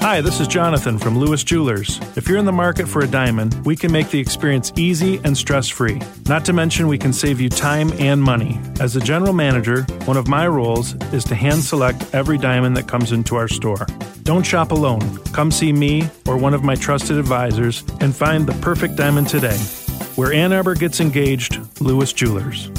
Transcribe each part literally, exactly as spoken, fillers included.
Hi, this is Jonathan from Lewis Jewelers. If you're in the market for a diamond, we can make the experience easy and stress-free. Not to mention, we can save you time and money. As a general manager, one of my roles is to hand select every diamond that comes into our store. Don't shop alone. Come see me or one of my trusted advisors and find the perfect diamond today. Where Ann Arbor gets engaged, Lewis Jewelers.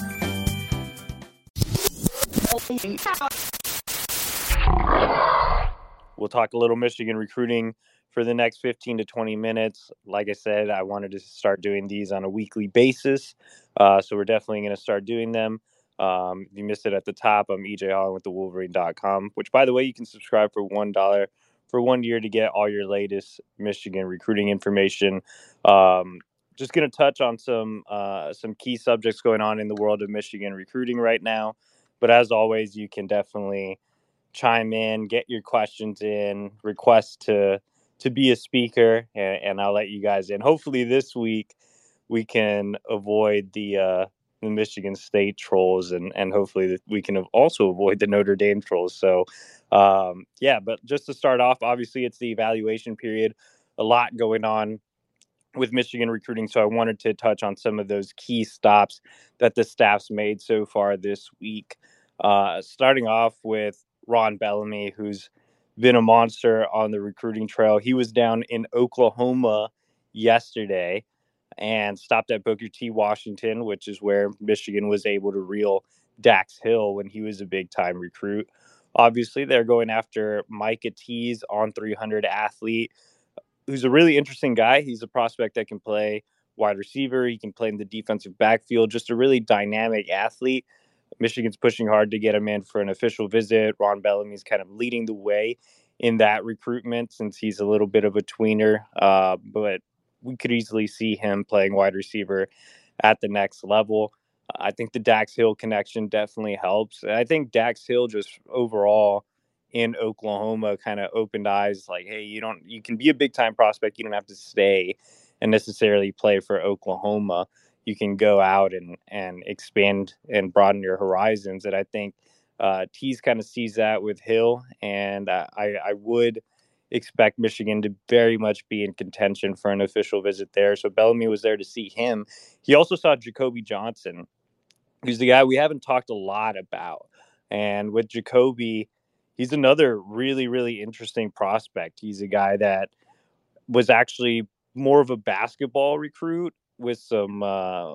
We'll talk a little Michigan recruiting for the next fifteen to twenty minutes. Like I said, I wanted to start doing these on a weekly basis. Uh, so we're definitely going to start doing them. Um, if you missed it at the top, I'm E J Holland with the Wolverine dot com, which, by the way, you can subscribe for one dollar for one year to get all your latest Michigan recruiting information. Um, just going to touch on some uh, some key subjects going on in the world of Michigan recruiting right now. But as always, you can definitely chime in, get your questions in, request to to be a speaker, and, and I'll let you guys in. Hopefully this week we can avoid the uh, the Michigan State trolls, and and hopefully we can also avoid the Notre Dame trolls. So um, yeah, but just to start off, obviously it's the evaluation period, a lot going on with Michigan recruiting. So I wanted to touch on some of those key stops that the staff's made so far this week. Uh, starting off with Ron Bellamy, who's been a monster on the recruiting trail. He was down in Oklahoma yesterday and stopped at Booker T. Washington, which is where Michigan was able to reel Dax Hill when he was a big-time recruit. Obviously, they're going after Micah Tease, on three hundred athlete, who's a really interesting guy. He's a prospect that can play wide receiver. He can play in the defensive backfield, just a really dynamic athlete. Michigan's pushing hard to get him in for an official visit. Ron Bellamy's kind of leading the way in that recruitment since he's a little bit of a tweener, uh, but we could easily see him playing wide receiver at the next level. I think the Dax Hill connection definitely helps. And I think Dax Hill just overall in Oklahoma kind of opened eyes like, hey, you don't, you can be a big time prospect. You don't have to stay and necessarily play for Oklahoma. You can go out and, and expand and broaden your horizons. And I think uh, Tease kind of sees that with Hill. And uh, I, I would expect Michigan to very much be in contention for an official visit there. So Bellamy was there to see him. He also saw Jacoby Johnson, who's the guy we haven't talked a lot about. And with Jacoby, he's another really, really interesting prospect. He's a guy that was actually more of a basketball recruit with some uh,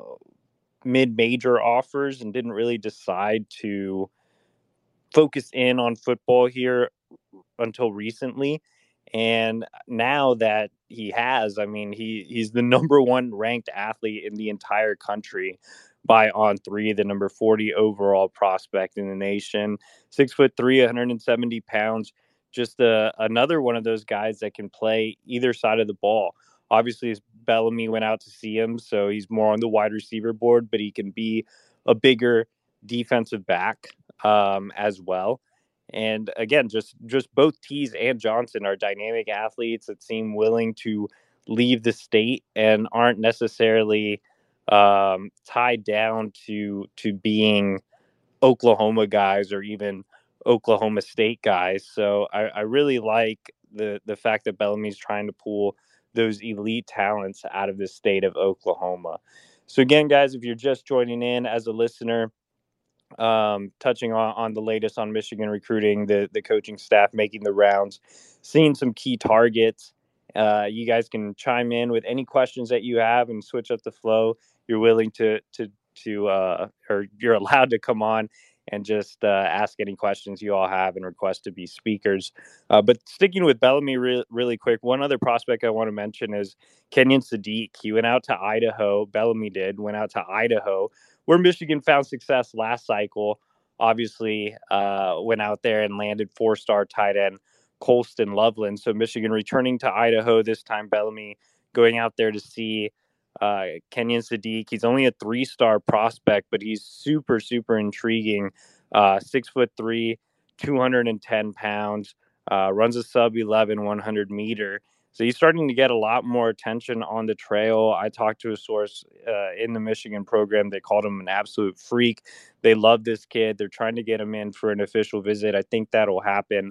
mid-major offers and didn't really decide to focus in on football here until recently. And now that he has, I mean, he he's the number one ranked athlete in the entire country by On Three, the number forty overall prospect in the nation. Six foot three, one hundred seventy pounds. Just uh, another one of those guys that can play either side of the ball. Obviously, Bellamy went out to see him, so he's more on the wide receiver board, but he can be a bigger defensive back um, as well. And again, just just both Tease and Johnson are dynamic athletes that seem willing to leave the state and aren't necessarily um, tied down to to being Oklahoma guys or even Oklahoma State guys. So I, I really like the the fact that Bellamy's trying to pull those elite talents out of the state of Oklahoma. So again, guys, if you're just joining in as a listener, um, touching on, on the latest on Michigan recruiting, the, the coaching staff making the rounds, seeing some key targets. Uh, you guys can chime in with any questions that you have and switch up the flow. You're willing to, to, to, uh, or you're allowed to come on and just uh, ask any questions you all have and request to be speakers. Uh, but sticking with Bellamy re- really quick, one other prospect I want to mention is Kenyon Sadiq. He went out to Idaho. Bellamy did, went out to Idaho, where Michigan found success last cycle. Obviously, uh, went out there and landed four-star tight end Colston Loveland. So Michigan returning to Idaho this time. Bellamy going out there to see uh, Kenyon Sadiq. He's only a three-star prospect, but he's super, super intriguing. Uh, six foot three, two hundred ten pounds, uh, runs a sub eleven one hundred meter. So he's starting to get a lot more attention on the trail. I talked to a source uh, in the Michigan program. They called him an absolute freak. They love this kid. They're trying to get him in for an official visit. I think that'll happen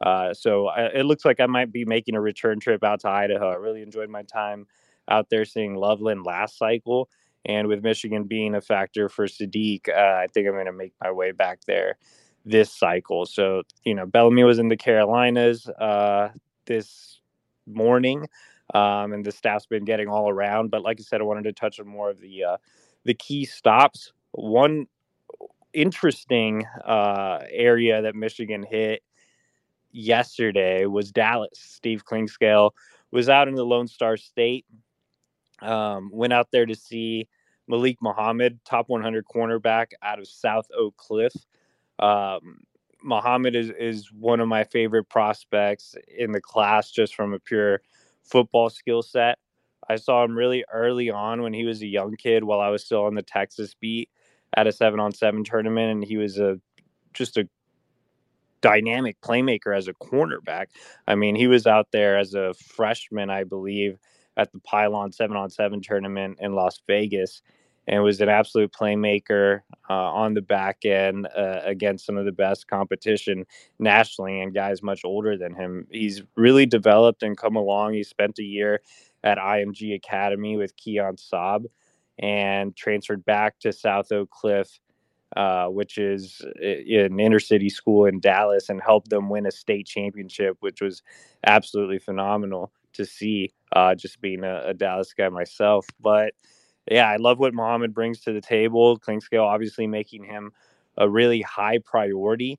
Uh, so I, it looks like I might be making a return trip out to Idaho. I really enjoyed my time out there seeing Loveland last cycle. And with Michigan being a factor for Sadiq, uh, I think I'm going to make my way back there this cycle. So, you know, Bellamy was in the Carolinas uh, this morning, um, and the staff's been getting all around. But like I said, I wanted to touch on more of the uh, the key stops. One interesting uh, area that Michigan hit yesterday was Dallas. Steve Klingscale was out in the Lone Star State. Um, went out there to see Malik Muhammad, top one hundred cornerback out of South Oak Cliff. Um, Muhammad is, is one of my favorite prospects in the class just from a pure football skill set. I saw him really early on when he was a young kid while I was still on the Texas beat at a seven on seven tournament, and he was a just a dynamic playmaker as a cornerback. I mean, he was out there as a freshman, I believe, at the Pylon seven on seven tournament in Las Vegas, and was an absolute playmaker uh, on the back end uh, against some of the best competition nationally and guys much older than him. He's really developed and come along. He spent a year at I M G Academy with Keon Saab and transferred back to South Oak Cliff, uh, which is an inner city school in Dallas, and helped them win a state championship, which was absolutely phenomenal to see, uh, just being a, a Dallas guy myself. But yeah, I love what Muhammad brings to the table. Klingscale obviously making him a really high priority.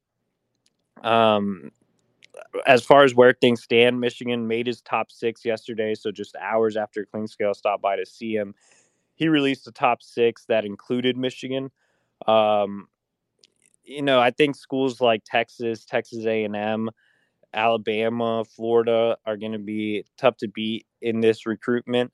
Um, as far as where things stand, Michigan made his top six yesterday. So just hours after Klingscale stopped by to see him, he released a top six that included Michigan. Um, you know, I think schools like Texas, Texas A and M, Alabama, Florida are going to be tough to beat in this recruitment.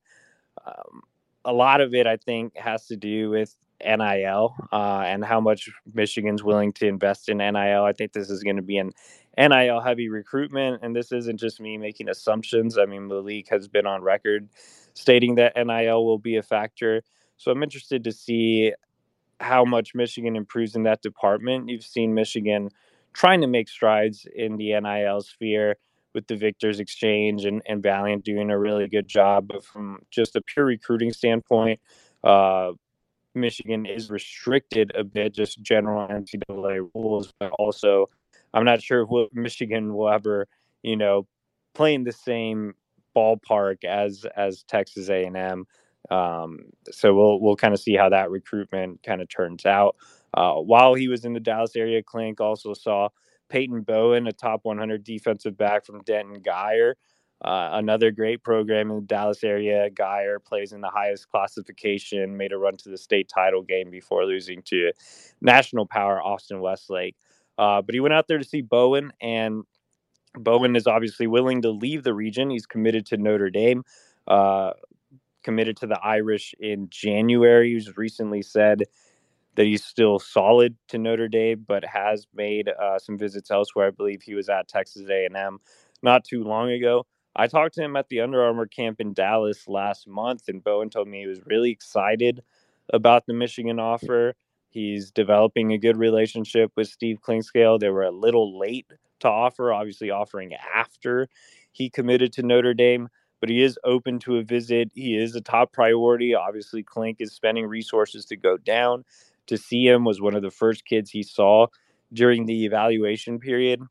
Um, a lot of it, I think, has to do with N I L uh, and how much Michigan's willing to invest in N I L. I think this is going to be an N I L heavy recruitment, and this isn't just me making assumptions. I mean, the league has been on record stating that N I L will be a factor. So I'm interested to see how much Michigan improves in that department. You've seen Michigan trying to make strides in the N I L sphere with the Victors Exchange and, and Valiant doing a really good job. But from just a pure recruiting standpoint, uh, Michigan is restricted a bit, just general N C double A rules, but also I'm not sure if Michigan will ever, you know, play in the same ballpark as as Texas A and M. Um, so we'll we'll kind of see how that recruitment kind of turns out. Uh, while he was in the Dallas area, Klink also saw Peyton Bowen, a top one hundred defensive back from Denton Guyer. Uh, another great program in the Dallas area. Guyer plays in the highest classification, made a run to the state title game before losing to national power Austin Westlake. Uh, but he went out there to see Bowen, and Bowen is obviously willing to leave the region. He's committed to Notre Dame, uh, committed to the Irish in January. He's recently said that he's still solid to Notre Dame, but has made uh, some visits elsewhere. I believe he was at Texas A and M not too long ago. I talked to him at the Under Armour camp in Dallas last month, and Bowen told me he was really excited about the Michigan offer. He's developing a good relationship with Steve Klingscale. They were a little late to offer, obviously offering after he committed to Notre Dame, but he is open to a visit. He is a top priority. Obviously, Klink is spending resources to go down to see him, was one of the first kids he saw during the evaluation period,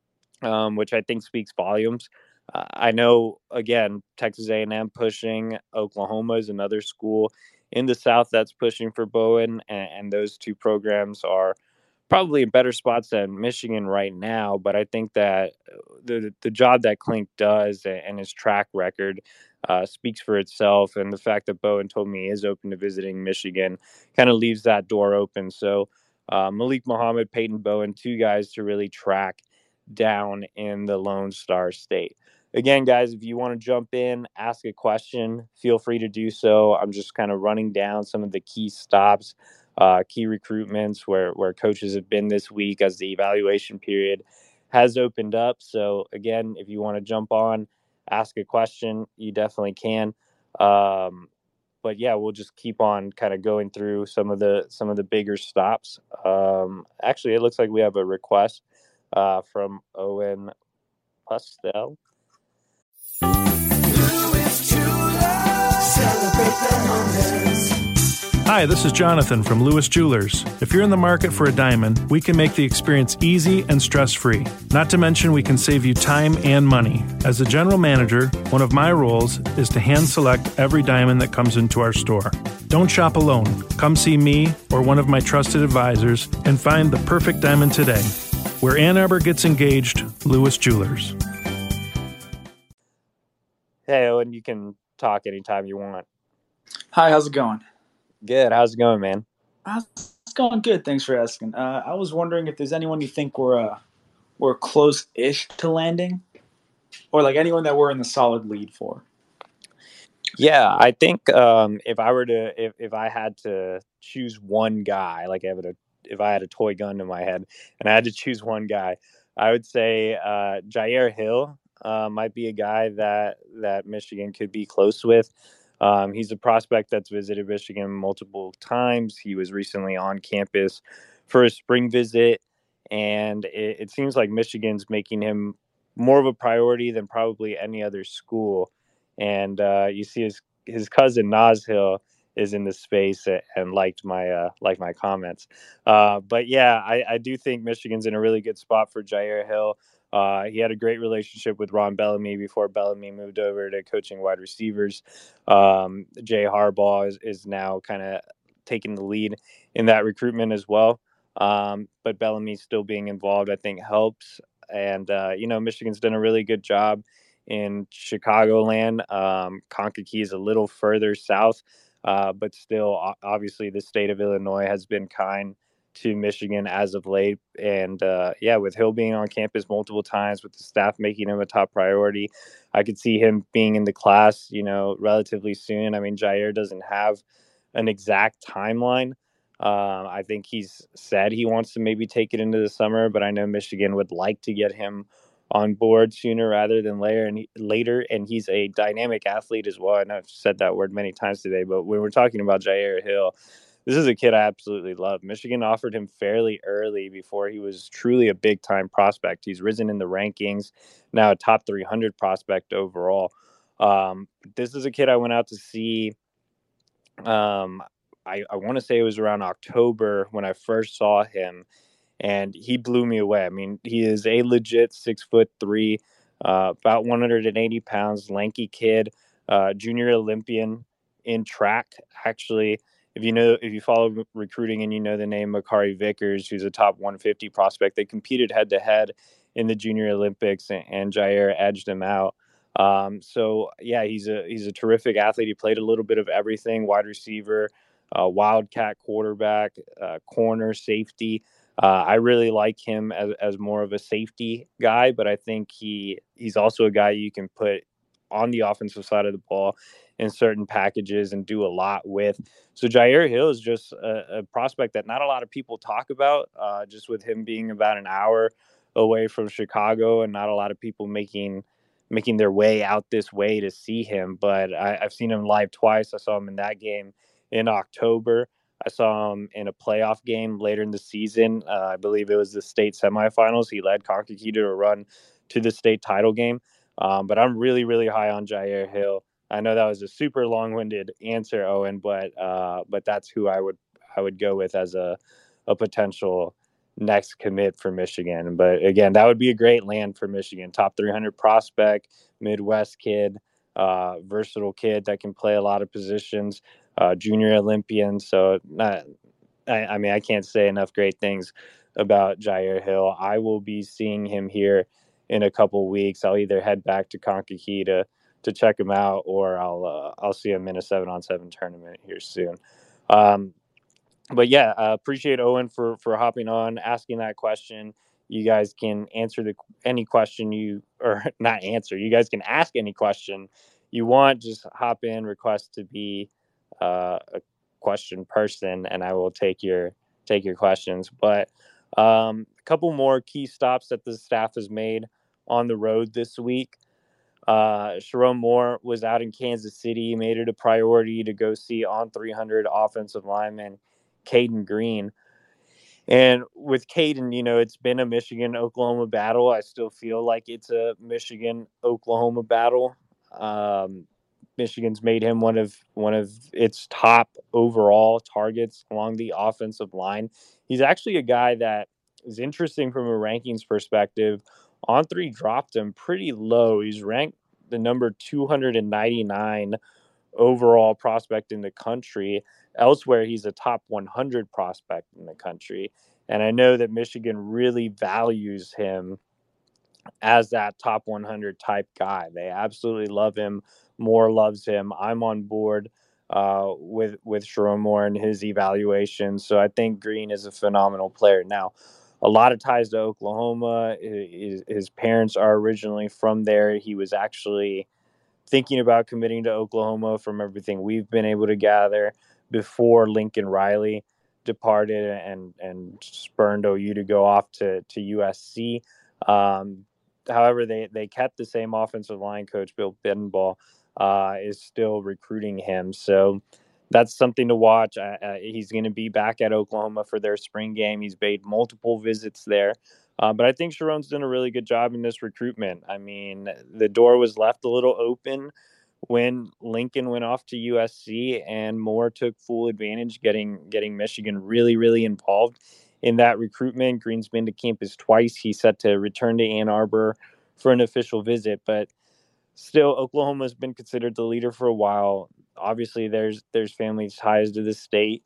um, which I think speaks volumes. Uh, I know, again, Texas A and M pushing. Oklahoma is another school in the South that's pushing for Bowen, and, and those two programs are probably in better spots than Michigan right now. But I think that the the job that Klink does and his track record uh, speaks for itself. And the fact that Bowen told me he is open to visiting Michigan kind of leaves that door open. So uh, Malik Muhammad, Peyton Bowen, two guys to really track down in the Lone Star State. Again, guys, if you want to jump in, ask a question, feel free to do so. I'm just kind of running down some of the key stops, uh, key recruitments where, where coaches have been this week as the evaluation period has opened up. So, again, if you want to jump on, ask a question, you definitely can. Um, but yeah, we'll just keep on kind of going through some of the some of the bigger stops. Um, actually, it looks like we have a request uh, from Owen Pastel. Hi, this is Jonathan from Lewis Jewelers. If you're in the market for a diamond, we can make the experience easy and stress-free. Not to mention, we can save you time and money. As a general manager, one of my roles is to hand select every diamond that comes into our store. Don't shop alone. Come see me or one of my trusted advisors and find the perfect diamond today. Where Ann Arbor gets engaged, Lewis Jewelers. Hey, Owen, you can talk anytime you want. Hi, how's it going? Good. How's it going, man? Uh, it's going good. Thanks for asking. Uh, I was wondering if there's anyone you think we're uh, we're close-ish to landing, or like anyone that we're in the solid lead for. Yeah, I think um, if I were to, if, if I had to choose one guy, like I have a, if I had a toy gun in my head and I had to choose one guy, I would say uh, Jair Hill uh, might be a guy that that Michigan could be close with. Um, he's a prospect that's visited Michigan multiple times. He was recently on campus for a spring visit, and it, it seems like Michigan's making him more of a priority than probably any other school. And uh, you see his his cousin Nas Hill is in the space and liked my uh, liked my comments. Uh, but yeah, I, I do think Michigan's in a really good spot for Jair Hill. Uh, he had a great relationship with Ron Bellamy before Bellamy moved over to coaching wide receivers. Um, Jay Harbaugh is, is now kind of taking the lead in that recruitment as well. Um, but Bellamy still being involved, I think, helps. And, uh, you know, Michigan's done a really good job in Chicagoland. Um, Kankakee is a little further south, uh, but still, obviously, the state of Illinois has been kind to Michigan as of late. And uh, yeah, with Hill being on campus multiple times, with the staff making him a top priority, I could see him being in the class, you know, relatively soon. I mean, Jair doesn't have an exact timeline. Uh, I think he's said he wants to maybe take it into the summer, but I know Michigan would like to get him on board sooner rather than later. And he, later, and he's a dynamic athlete as well. I know I've said that word many times today, but when we're talking about Jair Hill, this is a kid I absolutely love. Michigan offered him fairly early before he was truly a big time prospect. He's risen in the rankings, now a top three hundred prospect overall. Um, this is a kid I went out to see. Um, I, I want to say it was around October when I first saw him, and he blew me away. I mean, he is a legit six foot three, uh, about one hundred eighty pounds, lanky kid, uh, junior Olympian in track. Actually, if you know, if you follow recruiting and you know the name Makari Vickers, who's a top one fifty prospect, they competed head to head in the Junior Olympics, and, and Jair edged him out. Um, so yeah, he's a he's a terrific athlete. He played a little bit of everything: wide receiver, uh, wildcat quarterback, uh, corner, safety. Uh, I really like him as, as more of a safety guy, but I think he he's also a guy you can put on the offensive side of the ball in certain packages and do a lot with. So Jair Hill is just a, a prospect that not a lot of people talk about, uh, just with him being about an hour away from Chicago and not a lot of people making making their way out this way to see him. But I, I've seen him live twice. I saw him in that game in October. I saw him in a playoff game later in the season. Uh, I believe it was the state semifinals. He led Kankakee to a run to the state title game. Um, but I'm really, really high on Jair Hill. I know that was a super long-winded answer, Owen, but uh, but that's who I would I would go with as a a potential next commit for Michigan. But again, that would be a great land for Michigan. Top three hundred prospect, Midwest kid, uh, versatile kid that can play a lot of positions. Uh, junior Olympian. So not, I, I mean, I can't say enough great things about Jair Hill. I will be seeing him here in a couple weeks. I'll either head back to Kankakee to to check him out, or I'll uh, I'll see him in a seven on seven tournament here soon. Um, but yeah, uh, appreciate Owen for for hopping on, asking that question. You guys can answer the any question you or not answer. You guys can ask any question you want. Just hop in, request to be uh, a question person, and I will take your take your questions. But um, a couple more key stops that the staff has made on the road this week. Uh, Sharon Moore was out in Kansas City, made it a priority to go see on three hundred offensive lineman Caden Green. And with Caden, you know, it's been a Michigan-Oklahoma battle. I still feel like it's a Michigan-Oklahoma battle. Um, Michigan's made him one of one of its top overall targets along the offensive line. He's actually a guy that is interesting from a rankings perspective. On three dropped him pretty low. He's ranked the number two hundred ninety-nine overall prospect in the country. Elsewhere, he's a top one hundred prospect in the country. And I know that Michigan really values him as that top one hundred type guy. They absolutely love him. Moore loves him. I'm on board uh, with with Sherrone Moore and his evaluation. So I think Green is a phenomenal player. Now, a lot of ties to Oklahoma. His, his parents are originally from there. He was actually thinking about committing to Oklahoma from everything we've been able to gather before Lincoln Riley departed and and spurned O U to go off to to U S C. Um, however, they they kept the same offensive line coach, Bill Bedenbaugh, uh, is still recruiting him. So that's something to watch. Uh, uh, he's going to be back at Oklahoma for their spring game. He's made multiple visits there. Uh, but I think Sherrone's done a really good job in this recruitment. I mean, the door was left a little open when Lincoln went off to U S C, and Moore took full advantage, getting getting Michigan really, really involved in that recruitment. Green's been to campus twice. He's set to return to Ann Arbor for an official visit, but still, Oklahoma's been considered the leader for a while. Obviously, there's there's family ties to the state,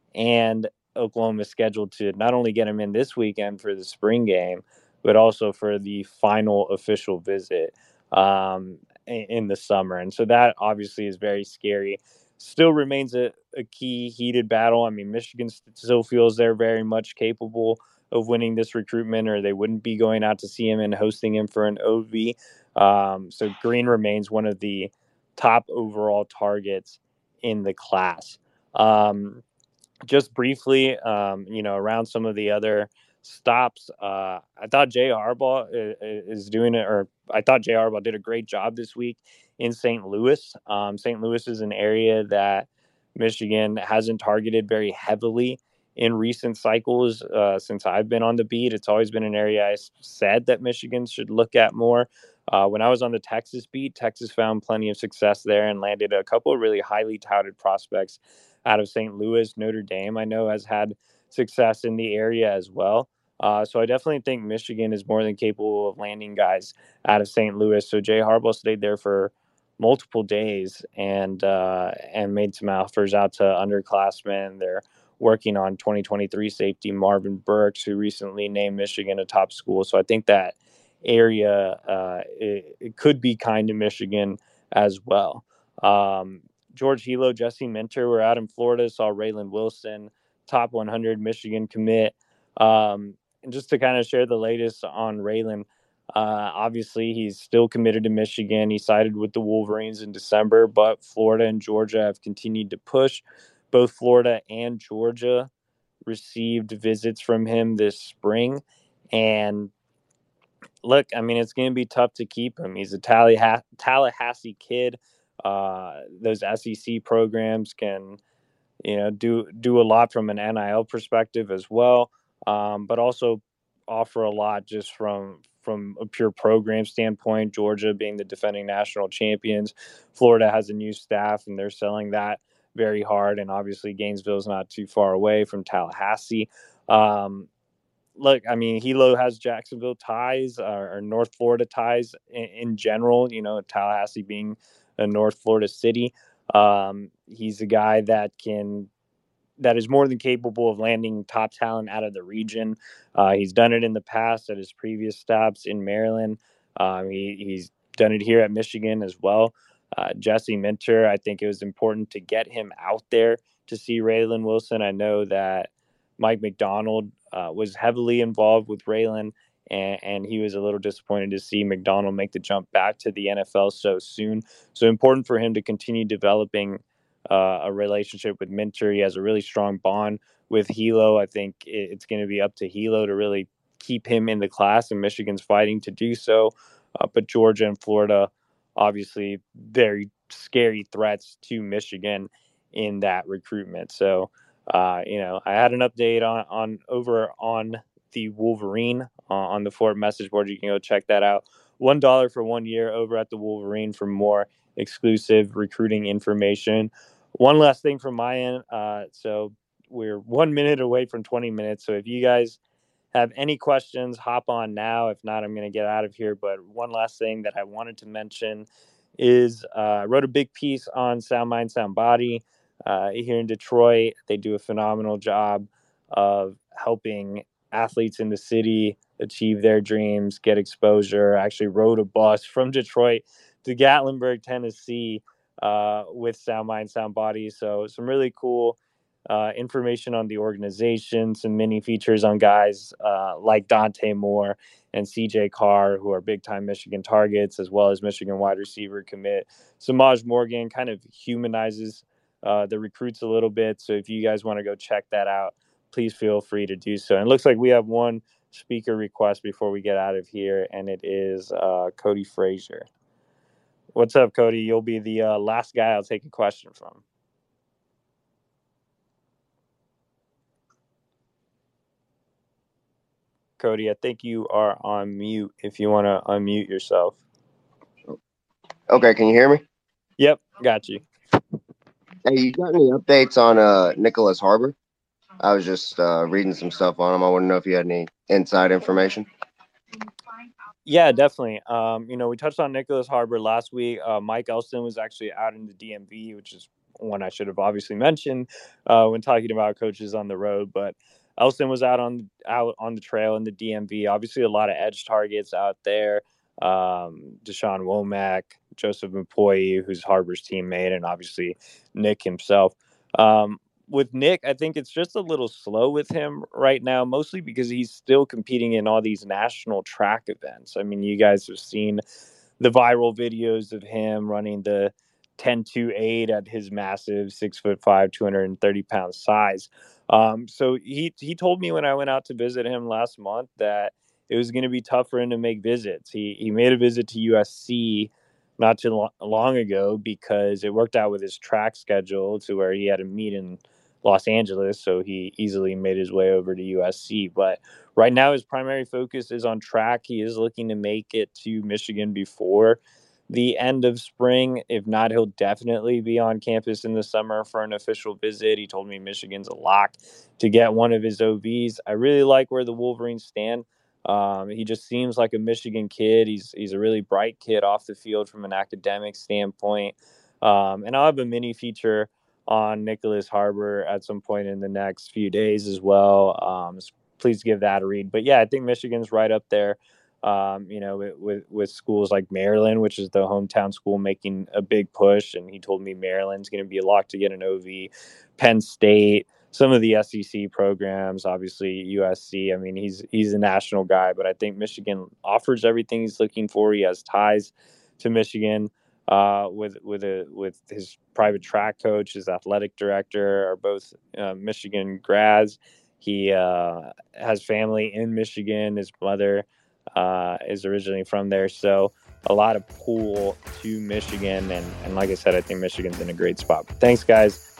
and Oklahoma is scheduled to not only get him in this weekend for the spring game, but also for the final official visit um, in, in the summer. And so that obviously is very scary. Still remains a, a key heated battle. I mean, Michigan still feels they're very much capable of winning this recruitment, or they wouldn't be going out to see him and hosting him for an O V. Um, so Green remains one of the top overall targets in the class. Um, just briefly, um, you know, around some of the other stops, uh, I thought Jay Harbaugh is doing it, or I thought Jay Harbaugh did a great job this week in Saint Louis. Um, Saint Louis is an area that Michigan hasn't targeted very heavily in recent cycles uh, since I've been on the beat. It's always been an area I said that Michigan should look at more. Uh, when I was on the Texas beat, Texas found plenty of success there and landed a couple of really highly touted prospects out of Saint Louis. Notre Dame, I know, has had success in the area as well. Uh, so I definitely think Michigan is more than capable of landing guys out of Saint Louis. So Jay Harbaugh stayed there for multiple days and uh, and made some offers out to underclassmen. They're working on twenty twenty-three safety Marvin Burks, who recently named Michigan a top school. So I think that area uh, it, it could be kind to Michigan as well. Um, George Hilo, Jesse Minter were out in Florida. Saw Raylan Wilson, top one hundred Michigan commit. Um, and just to kind of share the latest on Raylan, uh, obviously he's still committed to Michigan. He sided with the Wolverines in December, but Florida and Georgia have continued to push. Both Florida and Georgia received visits from him this spring. And look, I mean, it's going to be tough to keep him. He's a Tallahassee, Tallahassee kid. Uh, those S E C programs can, you know, do do a lot from an N I L perspective as well, um, but also offer a lot just from from a pure program standpoint. Georgia being the defending national champions, Florida has a new staff and they're selling that very hard. And obviously, Gainesville is not too far away from Tallahassee. Um, look, I mean, Hilo has Jacksonville ties or, or North Florida ties in, in general, you know, Tallahassee being a North Florida city. Um, he's a guy that can, that is more than capable of landing top talent out of the region. Uh, he's done it in the past at his previous stops in Maryland. Um, he, he's done it here at Michigan as well. Uh, Jesse Minter, I think it was important to get him out there to see Raylan Wilson. I know that Mike McDonald uh, was heavily involved with Raylan, and, and he was a little disappointed to see McDonald make the jump back to the N F L so soon. So important for him to continue developing uh, a relationship with Minter. He has a really strong bond with Hilo. I think it, it's going to be up to Hilo to really keep him in the class, and Michigan's fighting to do so. Uh, but Georgia and Florida, obviously, very scary threats to Michigan in that recruitment. So uh, you know, I had an update on, on over on the Wolverine uh, on the Fort message board. You can go check that out. one dollar for one year over at the Wolverine for more exclusive recruiting information. One last thing from my end. Uh, so we're one minute away from twenty minutes. So if you guys have any questions, hop on now. If not, I'm going to get out of here. But one last thing that I wanted to mention is uh, I wrote a big piece on Sound Mind, Sound Body uh, here in Detroit. They do a phenomenal job of helping athletes in the city achieve their dreams, get exposure. I actually rode a bus from Detroit to Gatlinburg, Tennessee uh, with Sound Mind, Sound Body. So some really cool Uh, information on the organization, some mini features on guys uh, like Dante Moore and C J Carr, who are big-time Michigan targets, as well as Michigan wide receiver commit Samaj Morgan. Kind of humanizes uh, the recruits a little bit. So if you guys want to go check that out, please feel free to do so. And it looks like we have one speaker request before we get out of here, and it is uh, Cody Frazier. What's up, Cody? You'll be the uh, last guy I'll take a question from. Cody, I think you are on mute if you want to unmute yourself. Okay, can you hear me? Yep, got you. Hey, you got any updates on uh, Nicholas Harbor? I was just uh, reading some stuff on him. I want to know if you had any inside information. Yeah, definitely. Um, you know, we touched on Nicholas Harbor last week. Uh, Mike Elston was actually out in the D M V, which is one I should have obviously mentioned uh, when talking about coaches on the road. But Elston was out on out on the trail in the D M V. Obviously, a lot of edge targets out there. Um, Deshaun Womack, Joseph McPoy, who's Harbor's teammate, and obviously Nick himself. Um, with Nick, I think it's just a little slow with him right now, mostly because he's still competing in all these national track events. I mean, you guys have seen the viral videos of him running the ten two eight at his massive six foot five, two hundred thirty pound size. Um, so he he told me when I went out to visit him last month that it was going to be tough for him to make visits. He he made a visit to U S C not too lo- long ago because it worked out with his track schedule to where he had to meet in Los Angeles, so he easily made his way over to U S C. But right now his primary focus is on track. He is looking to make it to Michigan before the end of spring. If not, he'll definitely be on campus in the summer for an official visit. He told me Michigan's a lock to get one of his O Vs. I really like where the Wolverines stand. Um, he just seems like a Michigan kid. He's he's a really bright kid off the field from an academic standpoint. Um, and I'll have a mini feature on Nicholas Harbor at some point in the next few days as well. Um, please give that a read. But yeah, I think Michigan's right up there. Um, you know, with, with with schools like Maryland, which is the hometown school, making a big push. And he told me Maryland's going to be a lock to get an O V. Penn State, some of the S E C programs, obviously U S C. I mean, he's he's a national guy, but I think Michigan offers everything he's looking for. He has ties to Michigan uh, with with a with his private track coach, his athletic director are both uh, Michigan grads. He uh, has family in Michigan. His mother uh, is originally from there, so a lot of pull to Michigan. And, and like I said, I think Michigan's in a great spot. But thanks, guys.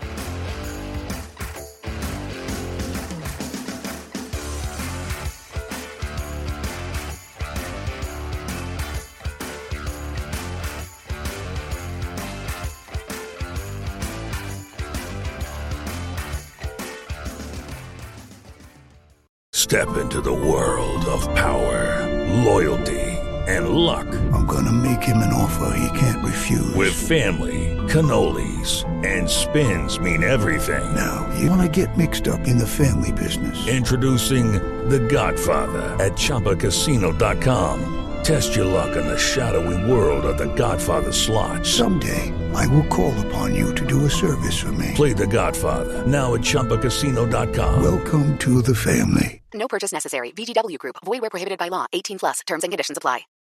Step into the world of power, loyalty, and luck. I'm gonna make him an offer he can't refuse. With family, cannolis, and spins mean everything. Now, you wanna get mixed up in the family business. Introducing The Godfather at Chumba Casino dot com. Test your luck in the shadowy world of The Godfather slot. Someday, I will call upon you to do a service for me. Play The Godfather, now at Chumba Casino dot com. Welcome to the family. No purchase necessary. V G W Group. Void where prohibited by law. eighteen plus. Terms and conditions apply.